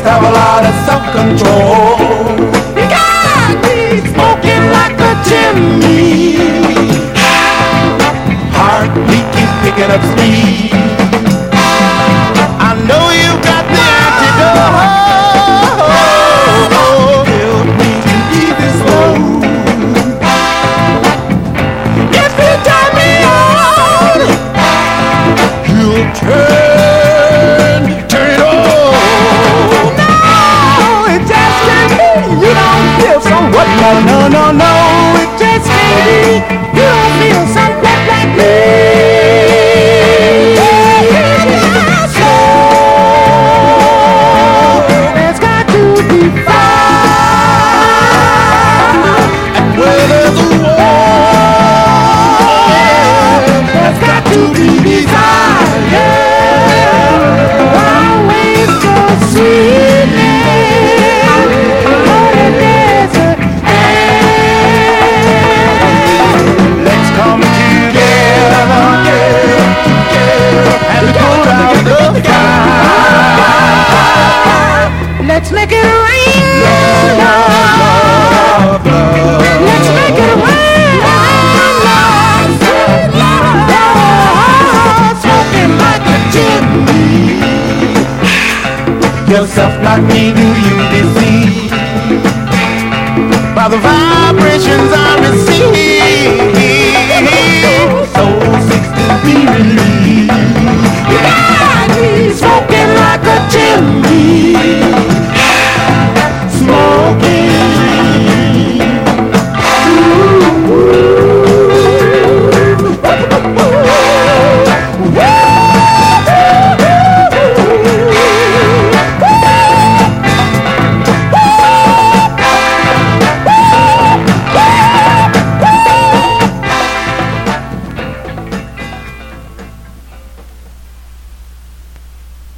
must have a lot of self-control. You got me smoking like a chimney. Heartbeat keeps picking up speed. I know you got the antidote. Help me to leave this road. If you turn me on, you'll turn it on. No, it just can't be. You don't feel so what? No, it just can't be. You don't feel so what like me. There's got to be fire, and where there's a war, there's got to be desire. Always so sweetness on the desert air. Let's come together and put out the fire. Let's make it rain, love. Let's make it rain, love. Sweet love, smoking like a chimney. Yourself not me, do you deceive by the vibrations